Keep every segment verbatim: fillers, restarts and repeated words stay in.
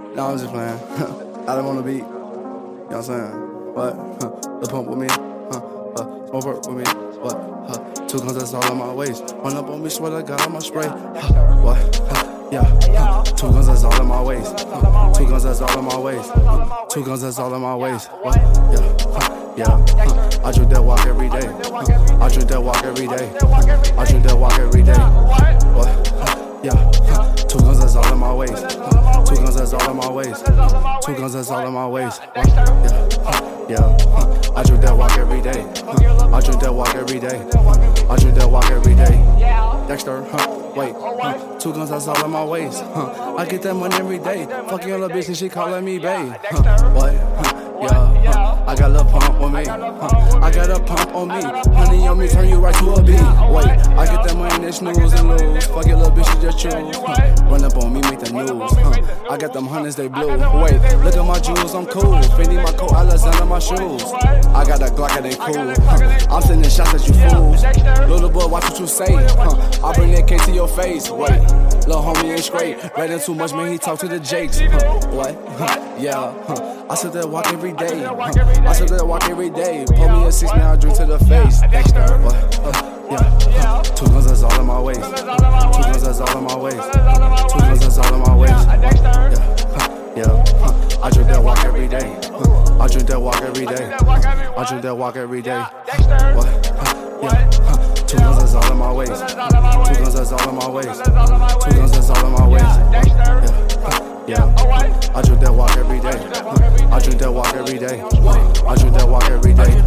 Nah, I'm just playing. I don't wanna be. You know what I'm saying? What? Huh. The pump with me. Huh. Uh, smoke work with me. What? Huh. Two guns, that's all on my waist. Run up on me, swear to God, on my spray. Huh. What? Huh. Yeah. Huh. Two guns, that's all in my waist. Huh. Two guns, that's all in my waist. Huh. Two guns, that's all in my waist. What? Yeah. Huh. Yeah. Huh. I drink that walk every day. Huh. I drink that walk every day. Huh. I drink that walk every day. What? Huh. Yeah. Huh. Two guns, that's all in my waist. Huh. Two guns, that's all in my waist. Two guns, that's all in my waist. Huh. Yeah. Huh. Yeah. Huh. I drink that walk every day. Huh. I drink that walk every day. Huh. I drink that walk every day. Dexter, huh? Wait, huh? Two guns, that's all in my waist. Huh. I get that money every day. Fuck your little bitch and she calling me babe. Huh. What? Huh. Yeah, huh. I got a little pump on me. Huh. I got a pump on me. Honey on me, turn you right to a B. Wait, I get that money, then snooze and lose. Fuck your little bitch, you just choose. Huh. Run up on me, make the news. Huh. I got them hundreds, they blue. Wait, look at my jewels, I'm cool. Fendi my coat, Alexander my shoes. I got a Glock, it ain't cool. Huh. I'm sending shots at you fools. Little boy, watch what you say. Huh. I bring that K to your face. Wait, little homie ain't straight. Writing too much, man, he talk to the Jakes. Huh. What? Huh. Yeah, huh. I sit there walk every day. Huh. I sit there walk every day. Pull me a six, now I drink to the face. Dexter, what? Uh, yeah, huh. Two guns, that's all in my waist. Two guns, that's all in my waist. Two guns, that's all in my waist. Yeah, huh. Yeah, huh. I drink that walk every day. Huh. I drink that walk every day. Huh. I drink that walk every day. What? Huh. Yeah, huh. Two guns, that's all in my waist. Two guns, that's all in my waist. Two guns, that's all in my waist. Yeah, huh. Yeah, I drink that walk every day. I drink that walk every day. I drink that walk every day.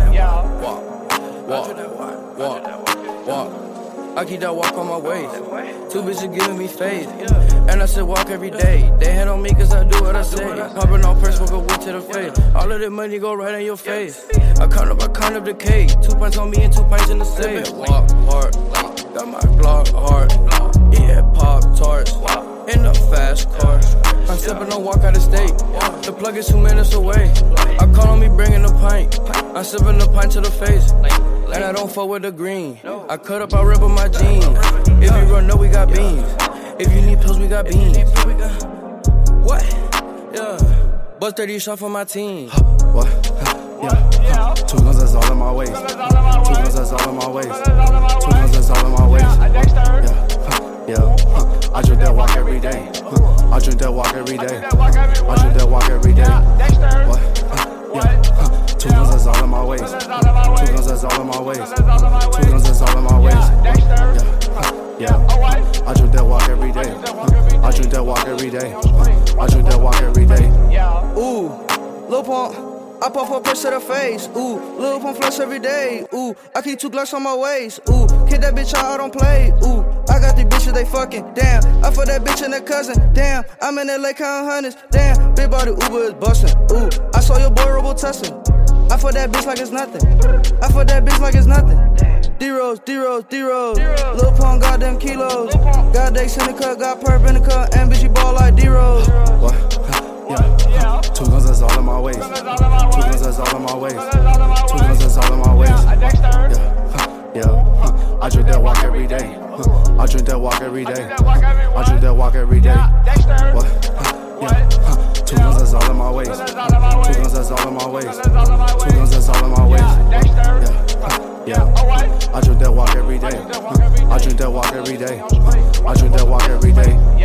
Walk, walk, walk, walk. I keep that walk on my waist. Two bitches giving me face. And I said walk every day. They hit on me cause I do what I say. Popping on press, smoke a whip to the face. All of that money go right in your face. I count up, I count up the cake. Two pints on me and two pints in the safe. Walk hard, got my Glock hard. Yeah, Pop Tarts in the fast car. I'm sipping on walk out of state. The plug is two minutes away. I call on me bringing the pint. I'm sipping the pint to the face. And I don't fuck with the green. I cut up, I rip up my jeans. If you run, no, we got beans. If you need pills, we got beans. What? Yeah. Bust thirty shots for my team. What? Yeah. Two guns, that's all in my waist. Two guns, that's all in my waist. Two guns, that's all in my waist. Yeah. Yeah. I drink that walk every day. I drink that walk every day. I drink that walk every day. What? Yeah. Two guns, that's all in my waist. Two guns, that's all in my waist. Two guns, that's all in my waist. Yeah. Yeah. I drink that walk every day. I drink that walk every day. I drink that walk every day. Ooh, Lil Pump. I pop up press to the face, ooh, Lil Pump flex every day, ooh, I keep two Glocks on my waist, ooh, kid that bitch out, I don't play, ooh, I got these bitches, they fucking, damn, I fuck that bitch and that cousin, damn, I'm in L A counting hundreds, damn, big body Uber is bustin', ooh, I saw your boy Robo Tussin', I fuck that bitch like it's nothing, I fuck that bitch like it's nothing, D-Rose, D-Rose, D-Rose, Lil Pump got them kilos, got Dex in the cut, got perp in the cut, and bitch, you ball like D-Rose. What? Yeah. Two guns, that's all in my waist. Two guns, that's all in my waist. Two guns, that's all in my waist. Yeah, yeah. I drink that walk every day. I drink that walk every day. I drink that walk every day. What? Yeah. Two guns, that's all in my waist. Two guns, that's all in my waist. Two guns, that's all in my waist. Yeah, yeah. I drink that walk every day. I drink that walk every day. I drink that walk every day.